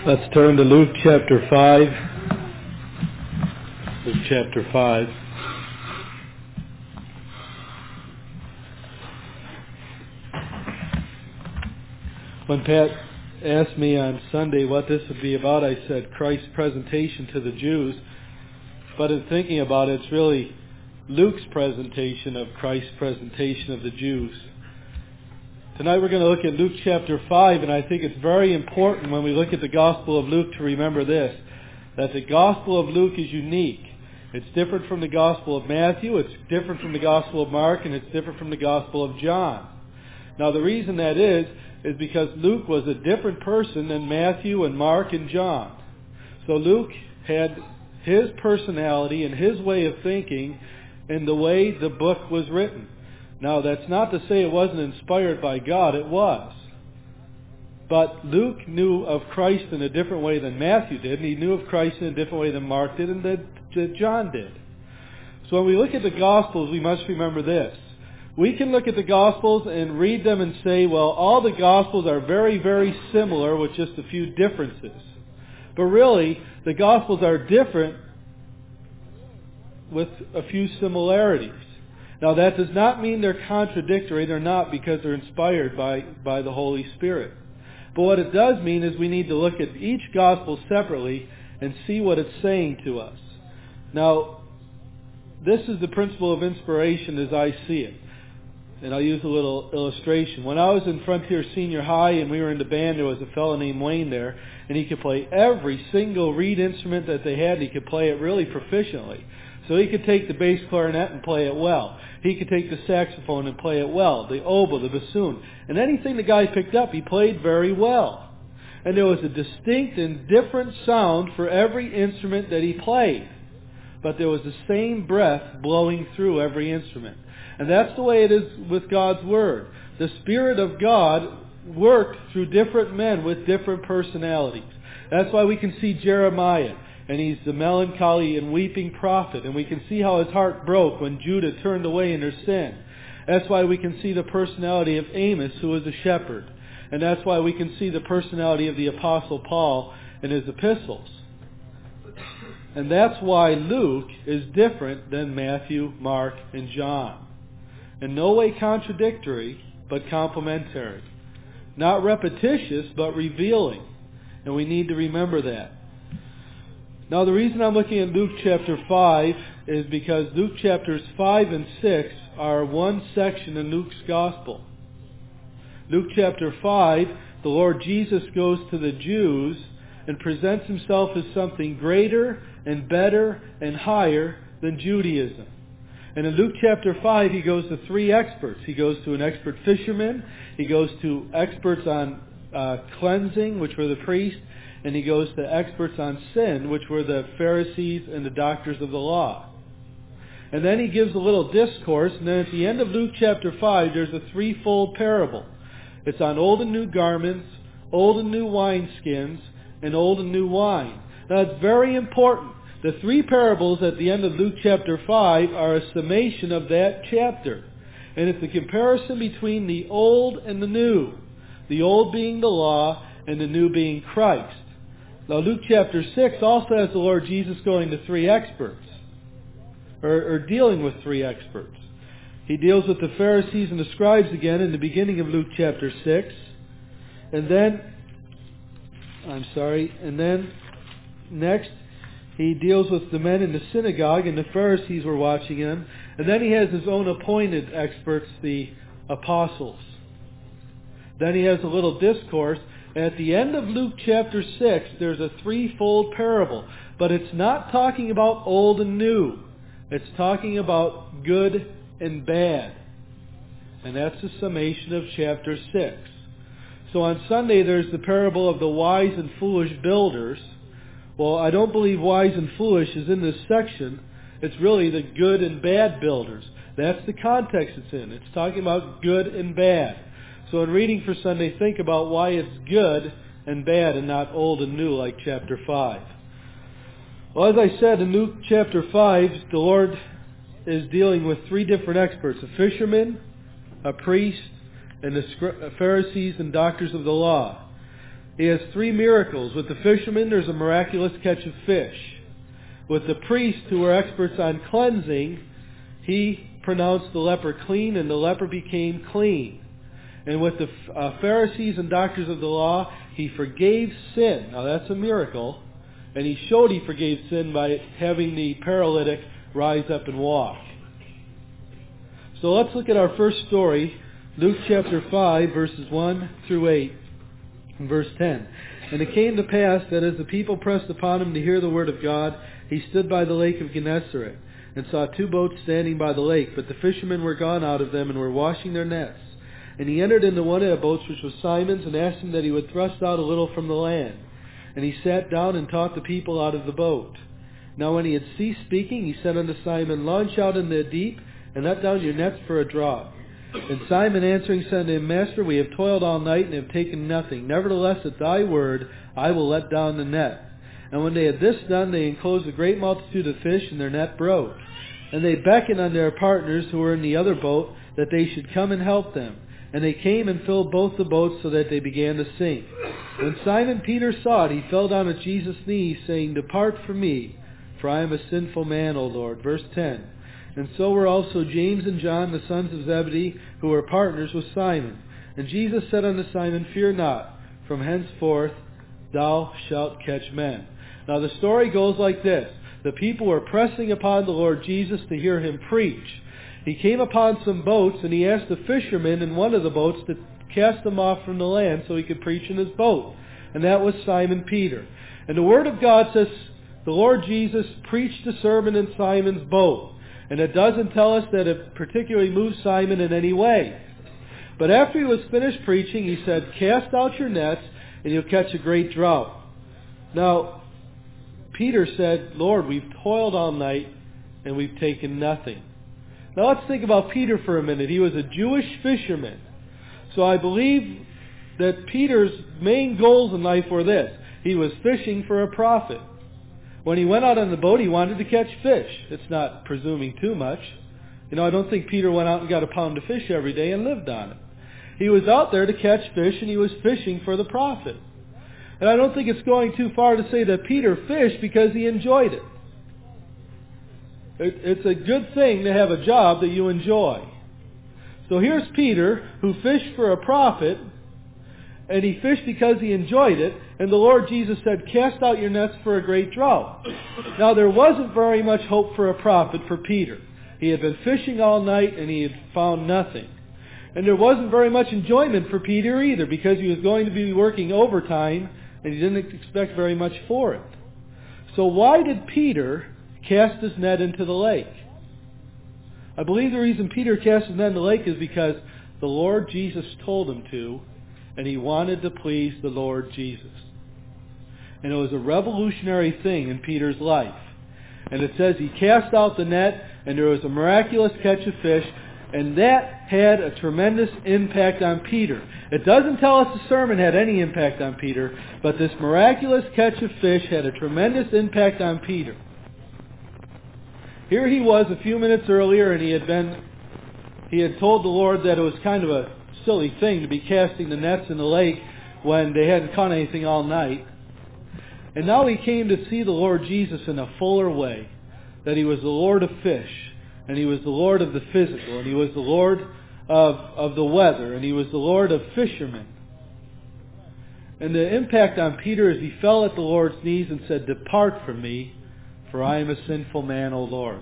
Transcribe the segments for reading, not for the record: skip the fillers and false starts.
Let's turn to Luke chapter 5. Luke chapter 5. When Pat asked me on Sunday what this would be about, I said Christ's presentation to the Jews. But in thinking about it, it's really Luke's presentation of Christ's presentation of the Jews. Tonight we're going to look at Luke chapter 5, and I think it's very important when we look at the Gospel of Luke to remember this, that the Gospel of Luke is unique. It's different from the Gospel of Matthew, it's different from the Gospel of Mark, and it's different from the Gospel of John. Now the reason that is because Luke was a different person than Matthew and Mark and John. So Luke had his personality and his way of thinking in the way the book was written. Now, that's not to say it wasn't inspired by God. It was. But Luke knew of Christ in a different way than Matthew did, and he knew of Christ in a different way than Mark did and that John did. So when we look at the Gospels, we must remember this. We can look at the Gospels and read them and say, well, all the Gospels are very, very similar with just a few differences. But really, the Gospels are different with a few similarities. Now that does not mean they're contradictory. They're not, because they're inspired by the Holy Spirit. But what it does mean is we need to look at each gospel separately and see what it's saying to us. Now, this is the principle of inspiration as I see it. And I'll use a little illustration. When I was in Frontier Senior High and we were in the band, there was a fellow named Wayne there, and he could play every single reed instrument that they had, and he could play it really proficiently. So he could take the bass clarinet and play it well. He could take the saxophone and play it well, the oboe, the bassoon. And anything the guy picked up, he played very well. And there was a distinct and different sound for every instrument that he played. But there was the same breath blowing through every instrument. And that's the way it is with God's Word. The Spirit of God worked through different men with different personalities. That's why we can see Jeremiah. And he's the melancholy and weeping prophet. And we can see how his heart broke when Judah turned away in their sin. That's why we can see the personality of Amos, who was a shepherd. And that's why we can see the personality of the Apostle Paul in his epistles. And that's why Luke is different than Matthew, Mark, and John. In no way contradictory, but complementary. Not repetitious, but revealing. And we need to remember that. Now the reason I'm looking at Luke chapter 5 is because Luke chapters 5 and 6 are one section in Luke's Gospel. Luke chapter 5, the Lord Jesus goes to the Jews and presents himself as something greater and better and higher than Judaism. And in Luke chapter 5, he goes to three experts. He goes to an expert fisherman. He goes to experts on cleansing, which were the priests. And he goes to experts on sin, which were the Pharisees and the doctors of the law. And then he gives a little discourse, and then at the end of Luke chapter 5, there's a threefold parable. It's on old and new garments, old and new wineskins, and old and new wine. Now it's very important. The three parables at the end of Luke chapter 5 are a summation of that chapter. And it's a comparison between the old and the new. The old being the law, and the new being Christ. Now Luke chapter 6 also has the Lord Jesus going to three experts, or dealing with three experts. He deals with the Pharisees and the scribes again in the beginning of Luke chapter 6. And then next he deals with the men in the synagogue, and the Pharisees were watching him. And then he has his own appointed experts, the apostles. Then he has a little discourse. At the end of Luke chapter 6, there's a threefold parable. But it's not talking about old and new. It's talking about good and bad. And that's the summation of chapter 6. So on Sunday, there's the parable of the wise and foolish builders. Well, I don't believe wise and foolish is in this section. It's really the good and bad builders. That's the context it's in. It's talking about good and bad. So in reading for Sunday, think about why it's good and bad and not old and new like chapter 5. Well, as I said, in Luke chapter 5, the Lord is dealing with three different experts: a fisherman, a priest, and the Pharisees and doctors of the law. he has 3 miracles. With the fishermen, there's a miraculous catch of fish. With the priests, who were experts on cleansing, he pronounced the leper clean, and the leper became clean. And with the Pharisees and doctors of the law, he forgave sin. Now that's a miracle. And he showed he forgave sin by having the paralytic rise up and walk. So let's look at our first story, Luke chapter 5, verses 1 through 8, and verse 10. And it came to pass that as the people pressed upon him to hear the word of God, he stood by the lake of Gennesaret, and saw 2 boats standing by the lake, but the fishermen were gone out of them, and were washing their nets. And he entered into one of the boats, which was Simon's, and asked him that he would thrust out a little from the land. And he sat down and taught the people out of the boat. Now when he had ceased speaking, he said unto Simon, Launch out in the deep, and let down your nets for a draught. And Simon answering said to him, Master, we have toiled all night, and have taken nothing. Nevertheless, at thy word, I will let down the net. And when they had this done, they enclosed a great multitude of fish, and their net broke. And they beckoned unto their partners, who were in the other boat, that they should come and help them. And they came and filled both the boats, so that they began to sink. When Simon Peter saw it, he fell down at Jesus' knees, saying, Depart from me, for I am a sinful man, O Lord. Verse 10. And so were also James and John, the sons of Zebedee, who were partners with Simon. And Jesus said unto Simon, Fear not, from henceforth thou shalt catch men. Now the story goes like this. The people were pressing upon the Lord Jesus to hear him preach. He came upon some boats, and he asked the fishermen in one of the boats to cast them off from the land so he could preach in his boat. And that was Simon Peter. And the Word of God says the Lord Jesus preached a sermon in Simon's boat. And it doesn't tell us that it particularly moved Simon in any way. But after he was finished preaching, he said, Cast out your nets, and you'll catch a great draught. Now, Peter said, Lord, we've toiled all night, and we've taken nothing. Now let's think about Peter for a minute. He was a Jewish fisherman. So I believe that Peter's main goals in life were this. He was fishing for a profit. When he went out on the boat, he wanted to catch fish. It's not presuming too much. I don't think Peter went out and got a pound of fish every day and lived on it. He was out there to catch fish, and he was fishing for the profit. And I don't think it's going too far to say that Peter fished because he enjoyed it. It's a good thing to have a job that you enjoy. So here's Peter, who fished for a profit, and he fished because he enjoyed it, and the Lord Jesus said, Cast out your nets for a great draught. Now there wasn't very much hope for a profit for Peter. He had been fishing all night, and he had found nothing. And there wasn't very much enjoyment for Peter either, because he was going to be working overtime, and he didn't expect very much for it. So why did Peter cast his net into the lake? I believe the reason Peter cast his net in the lake is because the Lord Jesus told him to, and he wanted to please the Lord Jesus. And it was a revolutionary thing in Peter's life. And it says he cast out the net, and there was a miraculous catch of fish, and that had a tremendous impact on Peter. It doesn't tell us the sermon had any impact on Peter, but this miraculous catch of fish had a tremendous impact on Peter. Here he was a few minutes earlier, and he had told the Lord that it was kind of a silly thing to be casting the nets in the lake when they hadn't caught anything all night. And now he came to see the Lord Jesus in a fuller way, that he was the Lord of fish, and he was the Lord of the physical, and he was the Lord of the weather, and he was the Lord of fishermen. And the impact on Peter is he fell at the Lord's knees and said, Depart from me, for I am a sinful man, O Lord.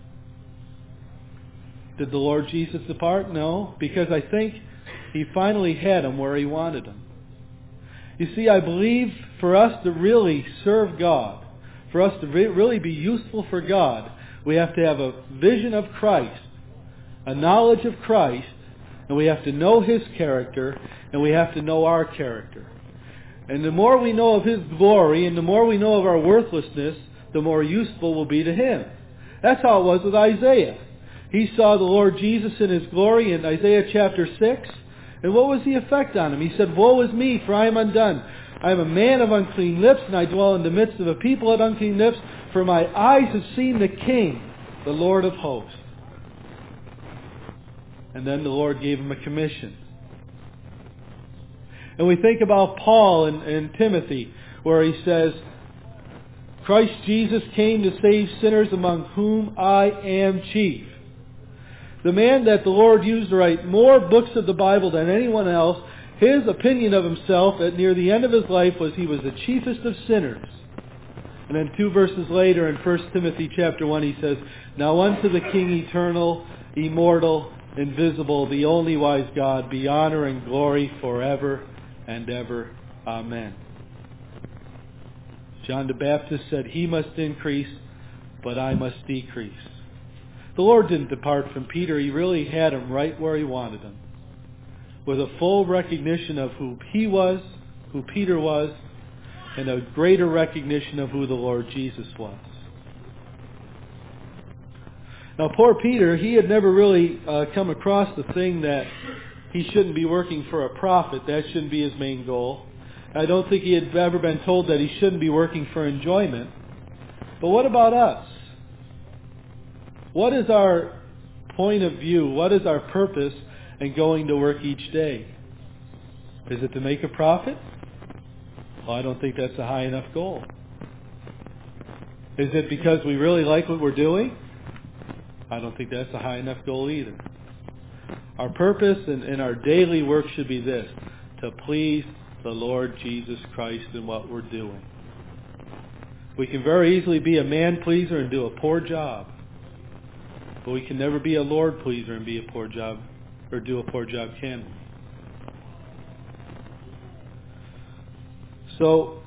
Did the Lord Jesus depart? No, because I think he finally had him where he wanted him. You see, I believe for us to really serve God, for us to really be useful for God, we have to have a vision of Christ, a knowledge of Christ, and we have to know His character, and we have to know our character. And the more we know of His glory, and the more we know of our worthlessness, the more useful we'll be to Him. That's how it was with Isaiah. He saw the Lord Jesus in His glory in Isaiah chapter 6. And what was the effect on him? He said, Woe is me, for I am undone. I am a man of unclean lips, and I dwell in the midst of a people of unclean lips, for my eyes have seen the King, the Lord of hosts. And then the Lord gave him a commission. And we think about Paul and Timothy, where he says, Christ Jesus came to save sinners, among whom I am chief. The man that the Lord used to write more books of the Bible than anyone else, his opinion of himself at near the end of his life was he was the chiefest of sinners. And then 2 verses later in 1 Timothy chapter 1 he says, Now unto the King eternal, immortal, invisible, the only wise God, be honor and glory forever and ever. Amen. John the Baptist said, He must increase, but I must decrease. The Lord didn't depart from Peter. He really had him right where He wanted him, with a full recognition of who he was, who Peter was, and a greater recognition of who the Lord Jesus was. Now poor Peter, he had never really come across the thing that he shouldn't be working for a profit. That shouldn't be his main goal. I don't think he had ever been told that he shouldn't be working for enjoyment. But what about us? What is our point of view? What is our purpose in going to work each day? Is it to make a profit? Well, I don't think that's a high enough goal. Is it because we really like what we're doing? I don't think that's a high enough goal either. Our purpose in our daily work should be this: to please the Lord Jesus Christ in what we're doing. We can very easily be a man pleaser and do a poor job. But we can never be a Lord pleaser and be a poor job, or do a poor job, can we? So,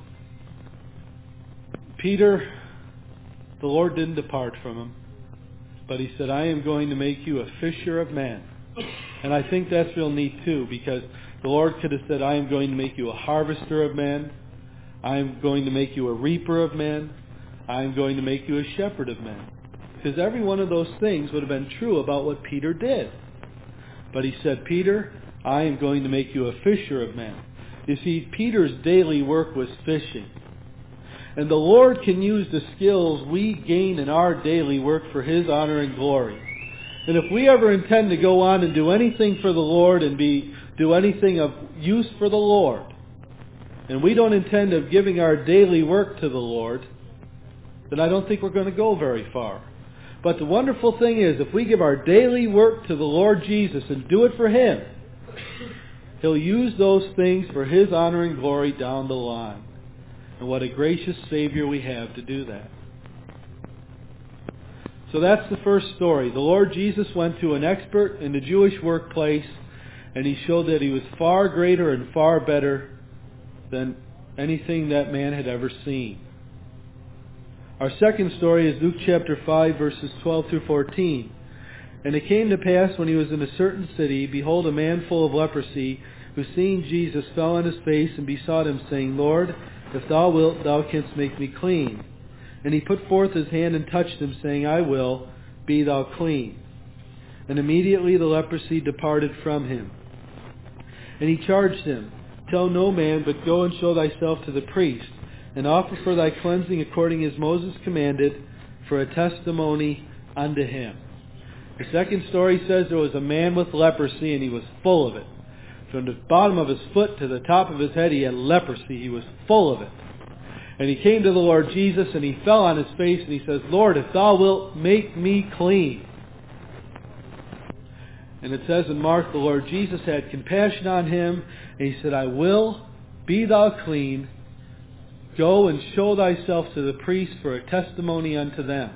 Peter, the Lord didn't depart from him, but He said, I am going to make you a fisher of men. And I think that's real neat too, because the Lord could have said, I am going to make you a harvester of men. I am going to make you a reaper of men. I am going to make you a shepherd of men. Because every one of those things would have been true about what Peter did. But He said, Peter, I am going to make you a fisher of men. You see, Peter's daily work was fishing. And the Lord can use the skills we gain in our daily work for His honor and glory. And if we ever intend to go on and do anything for the Lord and do anything of use for the Lord, and we don't intend of giving our daily work to the Lord, then I don't think we're going to go very far. But the wonderful thing is, if we give our daily work to the Lord Jesus and do it for Him, He'll use those things for His honor and glory down the line. And what a gracious Savior we have to do that. So that's the first story. The Lord Jesus went to an expert in the Jewish workplace, and He showed that He was far greater and far better than anything that man had ever seen. Our second story is Luke chapter 5, verses 12 through 14. And it came to pass, when He was in a certain city, behold, a man full of leprosy, who seeing Jesus fell on his face and besought Him, saying, Lord, if Thou wilt, Thou canst make me clean. And He put forth His hand and touched him, saying, I will, be thou clean. And immediately the leprosy departed from him. And He charged him, Tell no man, but go and show thyself to the priest, and offer for thy cleansing according as Moses commanded, for a testimony unto him. The second story says there was a man with leprosy, and he was full of it. From the bottom of his foot to the top of his head, he had leprosy. He was full of it. And he came to the Lord Jesus, and he fell on his face, and he says, Lord, if Thou wilt, make me clean. And it says in Mark, the Lord Jesus had compassion on him, and He said, I will, be thou clean. Go and show thyself to the priest for a testimony unto them.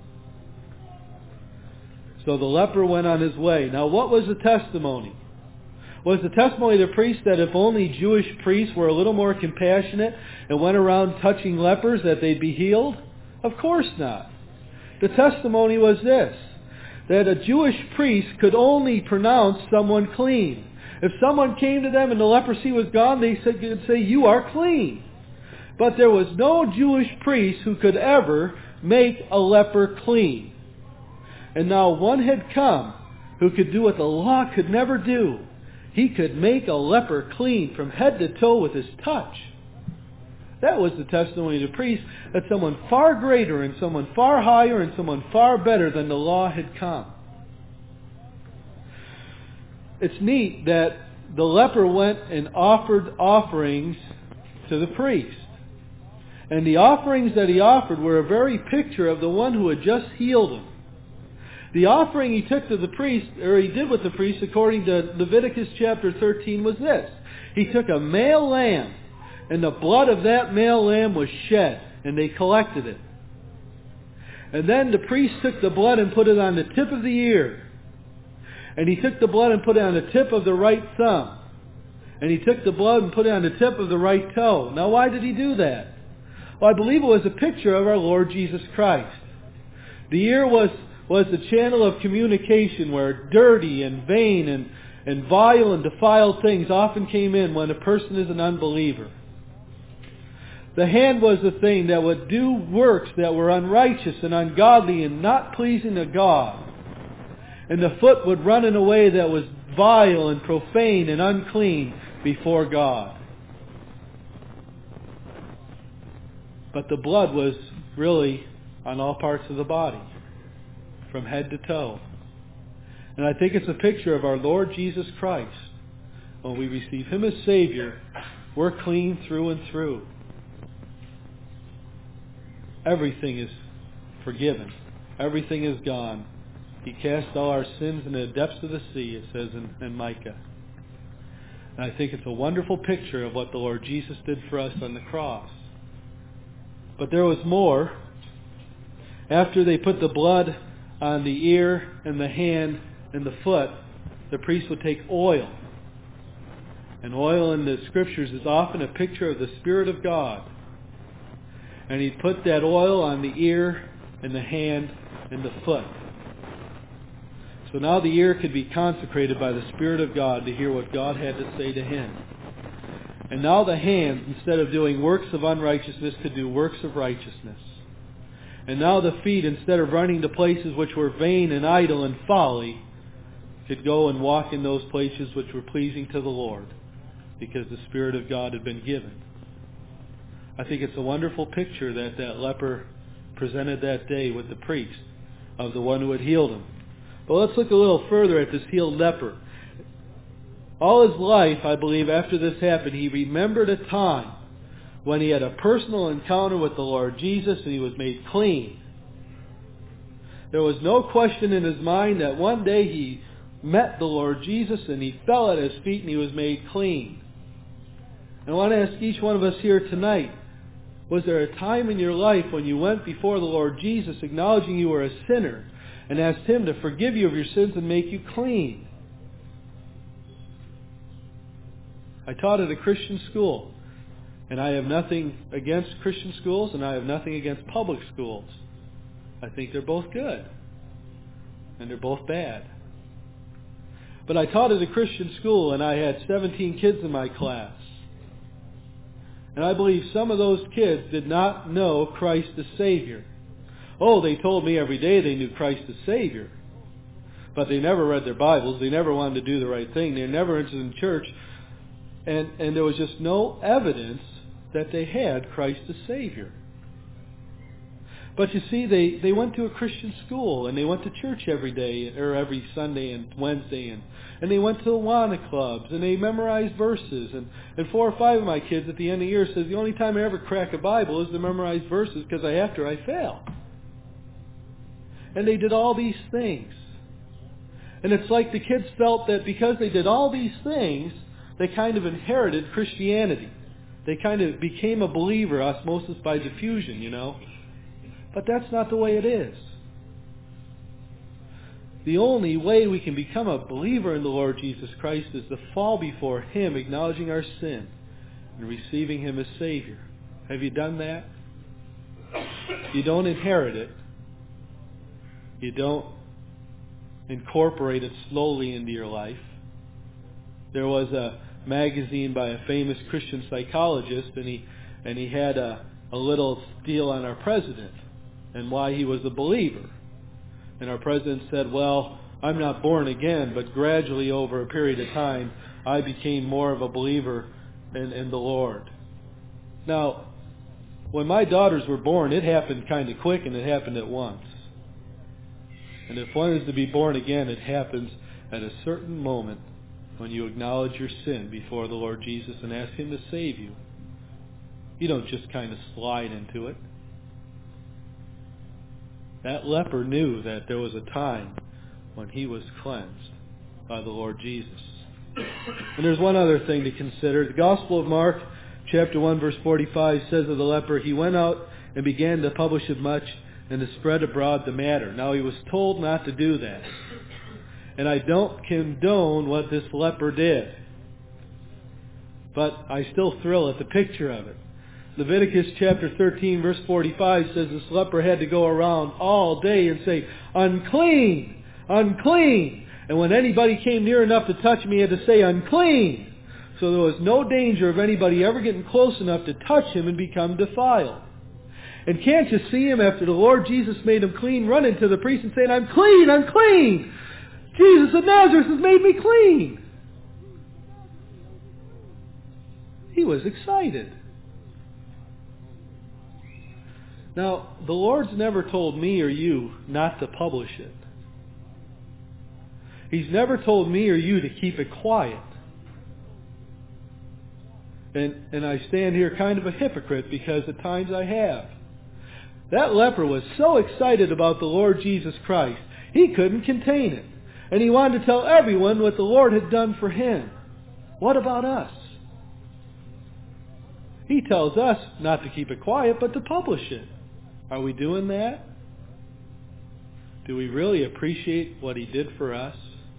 So the leper went on his way. Now what was the testimony? Was the testimony of the priest that if only Jewish priests were a little more compassionate and went around touching lepers that they'd be healed? Of course not. The testimony was this, that a Jewish priest could only pronounce someone clean. If someone came to them and the leprosy was gone, they could say, you are clean. But there was no Jewish priest who could ever make a leper clean. And now one had come who could do what the law could never do. He could make a leper clean from head to toe with his touch. That was the testimony of the priest, that someone far greater and someone far higher and someone far better than the law had come. It's neat that the leper went and offered offerings to the priest. And the offerings that he offered were a very picture of the one who had just healed him. The offering he took to the priest, or he did with the priest, according to Leviticus chapter 13, was this. He took a male lamb, and the blood of that male lamb was shed, and they collected it. And then the priest took the blood and put it on the tip of the ear. And he took the blood and put it on the tip of the right thumb. And he took the blood and put it on the tip of the right toe. Now why did he do that? Well, I believe it was a picture of our Lord Jesus Christ. The ear was the channel of communication where dirty and vain and vile and defiled things often came in when a person is an unbeliever. The hand was the thing that would do works that were unrighteous and ungodly and not pleasing to God. And the foot would run in a way that was vile and profane and unclean before God. But the blood was really on all parts of the body, from head to toe. And I think it's a picture of our Lord Jesus Christ. When we receive Him as Savior, we're clean through and through. Everything is forgiven. Everything is gone. He cast all our sins into the depths of the sea, it says in Micah. And I think it's a wonderful picture of what the Lord Jesus did for us on the cross. But there was more. After they put the blood on the ear and the hand and the foot, the priest would take oil. And oil in the Scriptures is often a picture of the Spirit of God. And he'd put that oil on the ear and the hand and the foot. So now the ear could be consecrated by the Spirit of God to hear what God had to say to him. And now the hands, instead of doing works of unrighteousness, could do works of righteousness. And now the feet, instead of running to places which were vain and idle and folly, could go and walk in those places which were pleasing to the Lord, because the Spirit of God had been given. I think it's a wonderful picture that leper presented that day with the priest of the one who had healed him. But let's look a little further at this healed leper. All his life, I believe, after this happened, he remembered a time when he had a personal encounter with the Lord Jesus and he was made clean. There was no question in his mind that one day he met the Lord Jesus and he fell at his feet and he was made clean. And I want to ask each one of us here tonight, was there a time in your life when you went before the Lord Jesus acknowledging you were a sinner and asked Him to forgive you of your sins and make you clean? I taught at a Christian school, and I have nothing against Christian schools and I have nothing against public schools. I think they're both good and they're both bad. But I taught at a Christian school and I had 17 kids in my class. And I believe some of those kids did not know Christ as Savior. Oh, they told me every day they knew Christ as Savior. But they never read their Bibles. They never wanted to do the right thing. They were never interested in church. And there was just no evidence that they had Christ as Savior. But you see, they went to a Christian school and they went to church every day or every Sunday and Wednesday and they went to Awana clubs and they memorized verses. And 4 or 5 of my kids at the end of the year says the only time I ever crack a Bible is to memorize verses because after I fail. And they did all these things. And it's like the kids felt that because they did all these things, they kind of inherited Christianity. They kind of became a believer, osmosis by diffusion, you know. But that's not the way it is. The only way we can become a believer in the Lord Jesus Christ is to fall before Him, acknowledging our sin, and receiving Him as Savior. Have you done that? You don't inherit it. You don't incorporate it slowly into your life. There was a magazine by a famous Christian psychologist, and he had a little deal on our president and why he was a believer. And our president said, well, I'm not born again, but gradually over a period of time, I became more of a believer in the Lord. Now, when my daughters were born, it happened kind of quick and it happened at once. And if one is to be born again, it happens at a certain moment when you acknowledge your sin before the Lord Jesus and ask Him to save you. You don't just kind of slide into it. That leper knew that there was a time when he was cleansed by the Lord Jesus. And there's one other thing to consider. The Gospel of Mark, chapter 1, verse 45, says of the leper, he went out and began to publish it much and to spread abroad the matter. Now he was told not to do that. And I don't condone what this leper did. But I still thrill at the picture of it. Leviticus chapter 13, verse 45 says this leper had to go around all day and say, unclean, unclean. And when anybody came near enough to touch him, he had to say, unclean. So there was no danger of anybody ever getting close enough to touch him and become defiled. And can't you see him after the Lord Jesus made him clean, running to the priest and saying, I'm clean, I'm clean. Jesus of Nazareth has made me clean. He was excited. Now, the Lord's never told me or you not to publish it. He's never told me or you to keep it quiet. And I stand here kind of a hypocrite because at times I have. That leper was so excited about the Lord Jesus Christ, he couldn't contain it. And he wanted to tell everyone what the Lord had done for him. What about us? He tells us not to keep it quiet, but to publish it. Are we doing that? Do we really appreciate what he did for us?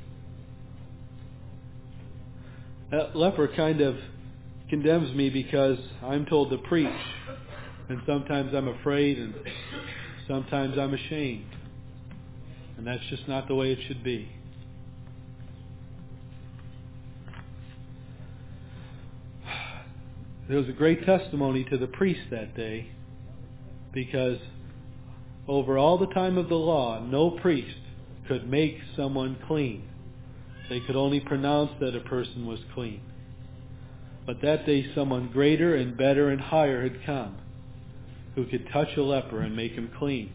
That leper kind of condemns me because I'm told to preach. And sometimes I'm afraid and sometimes I'm ashamed. And that's just not the way it should be. There was a great testimony to the priest that day, because over all the time of the law, no priest could make someone clean. They could only pronounce that a person was clean. But that day someone greater and better and higher had come, who could touch a leper and make him clean.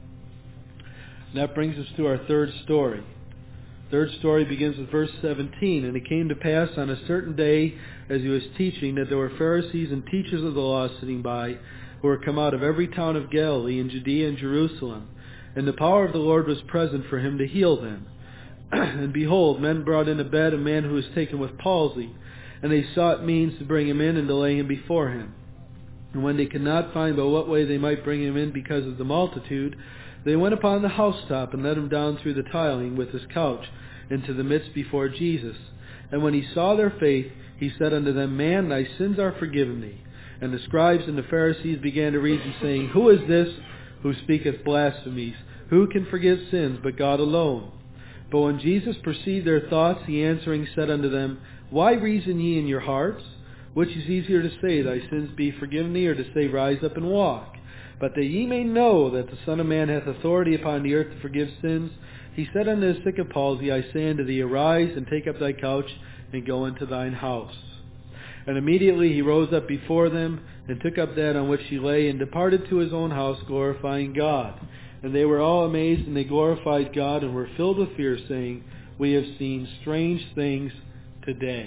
And that brings us to our third story. Third story begins with verse 17. And it came to pass on a certain day, as he was teaching, that there were Pharisees and teachers of the law sitting by, who were come out of every town of Galilee and Judea and Jerusalem. And the power of the Lord was present for him to heal them. And behold, men brought in a bed a man who was taken with palsy. And they sought means to bring him in and to lay him before him. And when they could not find by what way they might bring him in because of the multitude, they went upon the housetop and let him down through the tiling with his couch into the midst before Jesus. And when he saw their faith, he said unto them, Man, thy sins are forgiven thee. And the scribes and the Pharisees began to reason, saying, Who is this who speaketh blasphemies? Who can forgive sins but God alone? But when Jesus perceived their thoughts, he answering said unto them, Why reason ye in your hearts? Which is easier to say, Thy sins be forgiven thee, or to say, Rise up and walk? But that ye may know that the Son of Man hath authority upon the earth to forgive sins, he said unto the sick of palsy, I say unto thee, Arise, and take up thy couch, and go into thine house. And immediately he rose up before them, and took up that on which he lay, and departed to his own house, glorifying God. And they were all amazed, and they glorified God, and were filled with fear, saying, We have seen strange things today.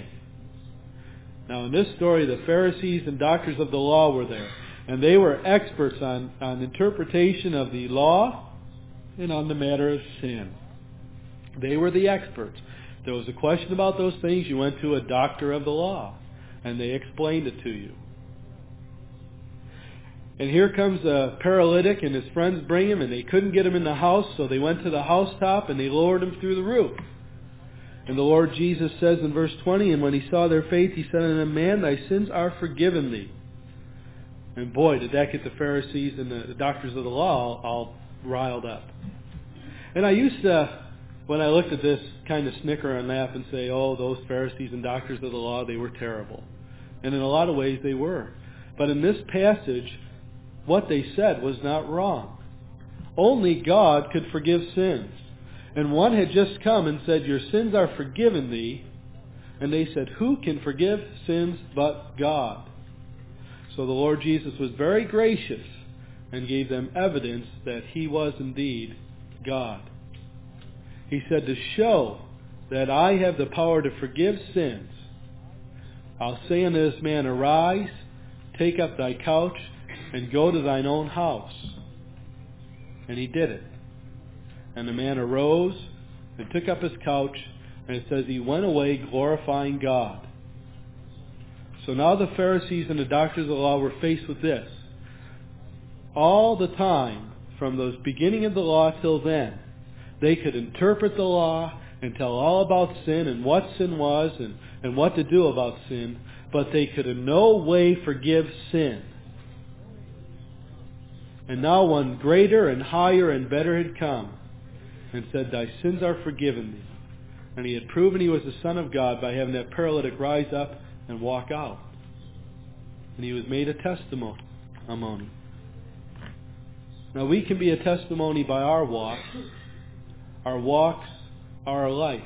Now in this story, the Pharisees and doctors of the law were there. And they were experts on interpretation of the law and on the matter of sin. They were the experts. If there was a question about those things, you went to a doctor of the law, and they explained it to you. And here comes a paralytic, and his friends bring him, and they couldn't get him in the house, so they went to the housetop, and they lowered him through the roof. And the Lord Jesus says in verse 20, And when he saw their faith, he said unto them, Man, thy sins are forgiven thee. And boy, did that get the Pharisees and the doctors of the law all riled up. And I used to, when I looked at this, kind of snicker and laugh and say, oh, those Pharisees and doctors of the law, they were terrible. And in a lot of ways they were. But in this passage, what they said was not wrong. Only God could forgive sins. And one had just come and said, Your sins are forgiven thee. And they said, Who can forgive sins but God? So the Lord Jesus was very gracious and gave them evidence that he was indeed God. He said to show that I have the power to forgive sins, I'll say unto this man, Arise, take up thy couch, and go to thine own house. And he did it. And the man arose and took up his couch, and it says he went away glorifying God. So now the Pharisees and the doctors of the law were faced with this. All the time, from the beginning of the law till then, they could interpret the law and tell all about sin and what sin was and what to do about sin, but they could in no way forgive sin. And now one greater and higher and better had come and said, Thy sins are forgiven thee. And he had proven he was the Son of God by having that paralytic rise up and walk out. And he was made a testimony. Now we can be a testimony by our walk. Our walks are our life.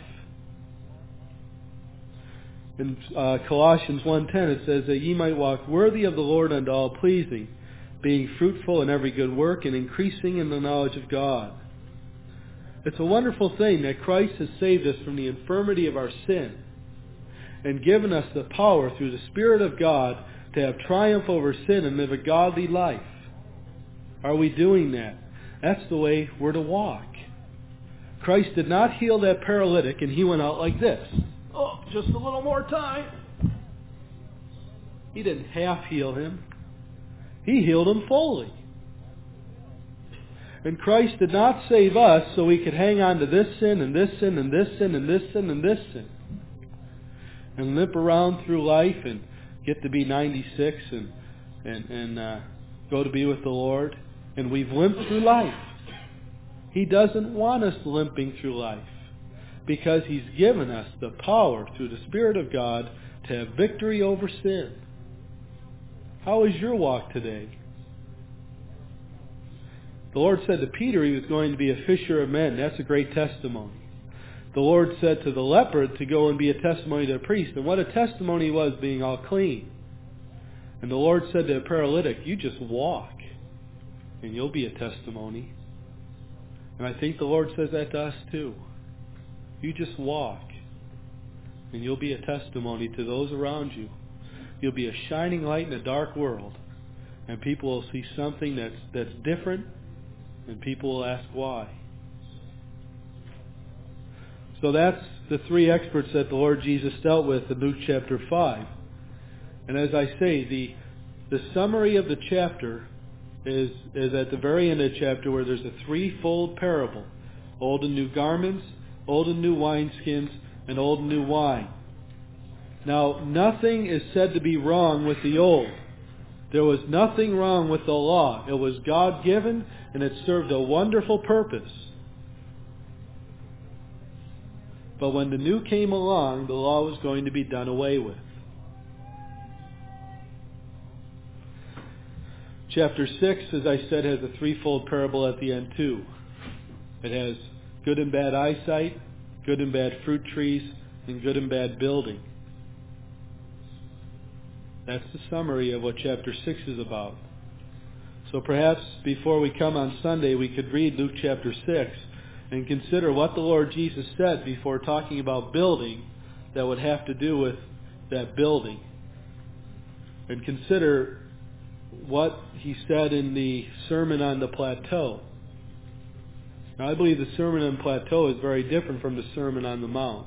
In Colossians 1:10 it says that ye might walk worthy of the Lord unto all pleasing, being fruitful in every good work and increasing in the knowledge of God. It's a wonderful thing that Christ has saved us from the infirmity of our sin and given us the power through the Spirit of God to have triumph over sin and live a godly life. Are we doing that? That's the way we're to walk. Christ did not heal that paralytic and he went out like this. Oh, just a little more time. He didn't half heal him. He healed him fully. And Christ did not save us so we could hang on to this sin and this sin and this sin and this sin and this sin. And limp around through life and get to be 96 and go to be with the Lord. And we've limped through life. He doesn't want us limping through life because He's given us the power through the Spirit of God to have victory over sin. How is your walk today? The Lord said to Peter He was going to be a fisher of men. That's a great testimony. The Lord said to the leopard to go and be a testimony to the priest. And what a testimony was, being all clean. And the Lord said to the paralytic, you just walk and you'll be a testimony. And I think the Lord says that to us too. You just walk and you'll be a testimony to those around you. You'll be a shining light in a dark world. And people will see something that's different, and people will ask why. So that's the three experts that the Lord Jesus dealt with in Luke chapter 5. And as I say, the summary of the chapter is at the very end of the chapter, where there's a threefold parable. Old and new garments, old and new wineskins, and old and new wine. Now, nothing is said to be wrong with the old. There was nothing wrong with the law. It was God-given, and it served a wonderful purpose. But when the new came along, the law was going to be done away with. Chapter 6, as I said, has a threefold parable at the end too. It has good and bad eyesight, good and bad fruit trees, and good and bad building. That's the summary of what chapter 6 is about. So perhaps before we come on Sunday, we could read Luke chapter 6 and consider what the Lord Jesus said before talking about building that would have to do with that building. And consider what He said in the Sermon on the Plateau. Now, I believe the Sermon on the Plateau is very different from the Sermon on the Mount.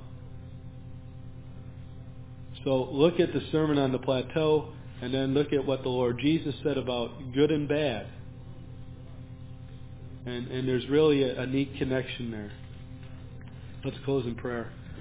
So look at the Sermon on the Plateau and then look at what the Lord Jesus said about good and bad. And there's really a neat connection there. Let's close in prayer.